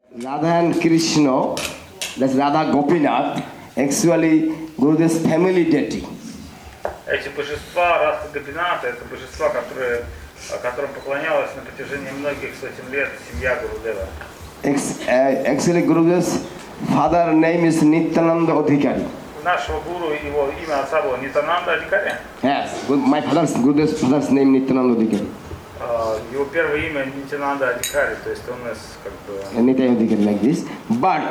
Radha and Krishna, that's Radha Gopinath, actually Gurudev's family deity. Эти божества Радха Гопината, это божества, которым поклонялась на протяжении многих сотен лет семья Гурудева. Actually, Gurudev's father name is Nityananda Adhikari. Нашего гуру, его имя отца было Нитянанда Адхикари. Yes, Gurudev's father's name Nityananda Adhikari. Его первое имя Нитянанда Адхикари, то есть он как бы... Nityananda Adhikari like this. But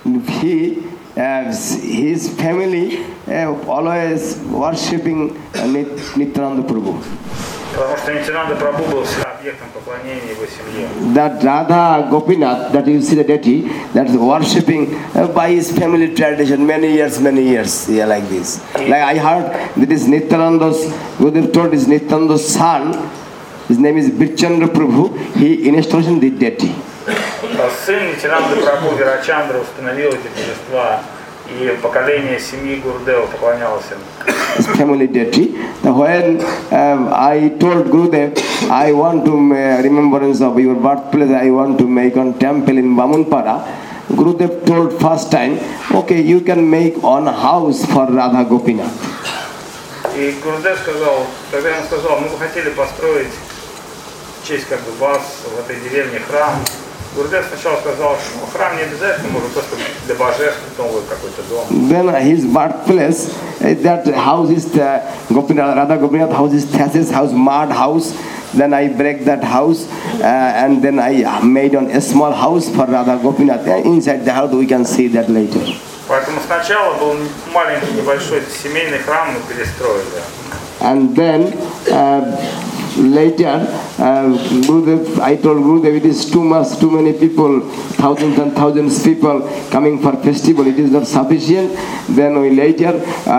his family always worshipping Nityananda Prabhu. Потому что Нитянанда Прабху был всегда объектом поклонения его семье. That Radha Gopinath, that you see the deity, that is worshipping by his family tradition many years, yeah, like this. Like I heard that is Nityananda's, Gurudev told is Nityananda's son, his name is Birchandra Prabhu, he installed the deity. Сын Нитянанды Прабху Вирачандра установил эти божества, и поколение семьи Гурудева поклонялось им. His family deity. When I told Gurudev, I want to remembrance of your birthplace, I want to make a temple in Bamunpara. Gurudev told first time, okay, you can make one house for Radha Gopinath. И Гурудев сказал, когда я ему сказал, мы бы хотели построить в честь как бы вас в этой деревне храм. Гурудев сначала сказал, что храм не обязательно, может просто для божеств новый какой-то дом. Then his birthplace, that house is the Radha Gopinath house is Thesis house, mud house. Then I break that house and then I made a small house for Radha Gopinath. Inside the house we can see that later. Поэтому сначала был маленький небольшой семейный храм, мы перестроили. And then later, Gurudev, I told Gurudev, it is too many people, thousands and thousands people coming for festival, it is not sufficient. Then later,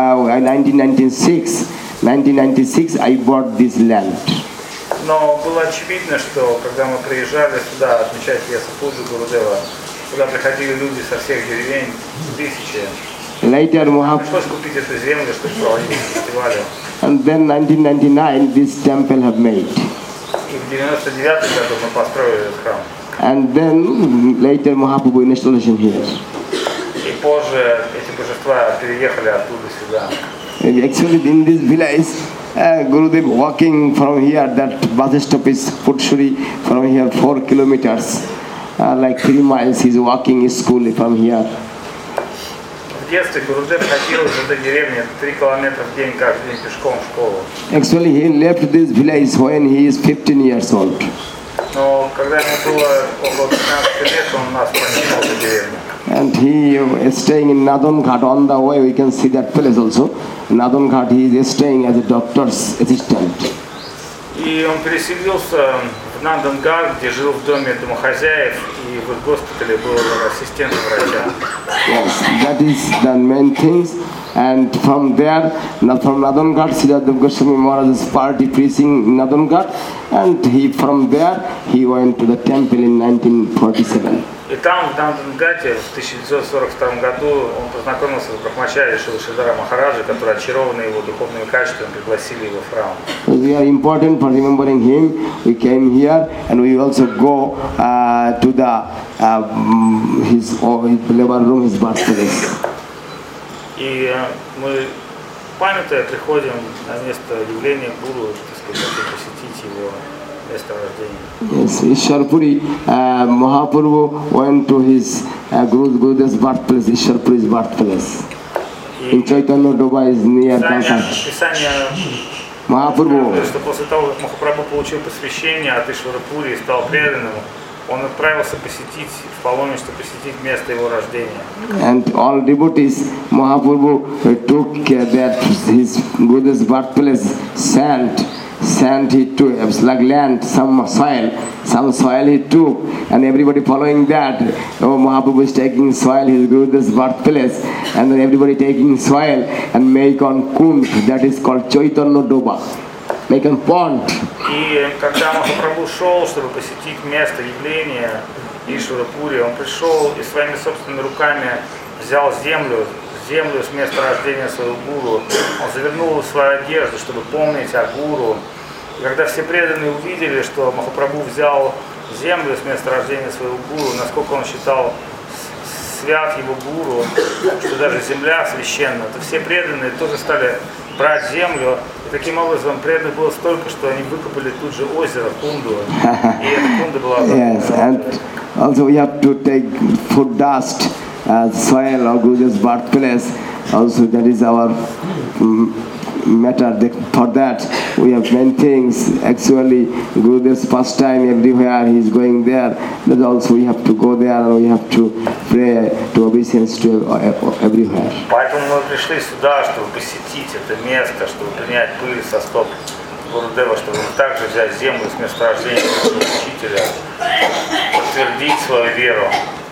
1996, I bought this land. Но было очевидно, что когда мы приезжали сюда отмечать Ясапуджу Гурудева, сюда приходили люди со всех деревень, тысячи. Later, пришлось купить эту землю, чтобы проводить фестивали. And then 1999, this temple have made. И в 99 году мы построили этот храм. And then later Mahaprabhu installation here. И позже эти божества переехали оттуда сюда. Actually, in this village, Gurudev walking from here, that bus stop is Putshuri, from here 4 kilometers, like 3 miles. He's walking his school from here. В детстве Гурудев ходил из этой деревни 3 километра в день, каждый день пешком в школу. Actually, he left this village when he is 15 years old. Но когда ему было около 15 лет, он нас покинул эту деревню. And he is staying in Nadan Ghat. On the way, we can see that place also. Nadan Ghat, he is staying as a doctor's assistant. И он переселился в Нандангар, где жил в доме домохозяев, и в госпитале был ассистентом врача. Yes, that is the main things. And from there, from Nadan Ghat, Siddhartha Goswami Maharaj's party preaching in Nadan Ghat, and from there he went to the temple in 1947. И там, в Нандангате, в 1942 году, он познакомился с Брахмачари Шилашидара Махараджи, который, очарованный его духовными качествами, пригласили его в храм. We are important for remembering him. We came here and we also go to the his labor room, his birthplace. И мы, памятая, приходим на место явления гуру, так сказать, посетить его место рождения. Yes, Isharpuri, Mahaprabhu went to his Gurudev's birthplace, Isharpuri's birthplace. In Chaitanya Doba is near Calcutta. Mahaprabhu. Что после того, как Махапрабху получил посвящение от Ишварапури и стал преданным, он отправился посетить, в паломничество посетить место его рождения. And all devotees, Mahaprabhu took that his Gurudev's birthplace sand he took, it was like land, some soil he took, and everybody following that. Oh, Mahaprabhu is taking soil, his Gurudev's birthplace, and then everybody taking soil and make on kund, that is called Chaitanya Doba, make on pond. И когда Махапрабху шел, чтобы посетить место явления Ишварапури, он пришел и своими собственными руками взял землю с места рождения своего гуру, он завернул в свою одежду, чтобы помнить о гуру. И когда все преданные увидели, что Махапрабху взял землю с места рождения своего гуру, насколько он считал свят его гуру, что даже земля священна, то все преданные тоже стали брать землю. И таким образом преданных было столько, что они выкопали тут же озеро Кунду. И эта Кунда была... Yes, and also we have to take food dust as soil of Guru's birthplace. Also that is our matter. For that we have many things. Actually Guru's first time everywhere he is going there. But also we have to go there and we have to pray to obeisance to everywhere. Поэтому мы пришли сюда, чтобы посетить это место, чтобы принять пыль со стоп Гурудева, чтобы также взять землю с места рождения учителя, подтвердить свою веру.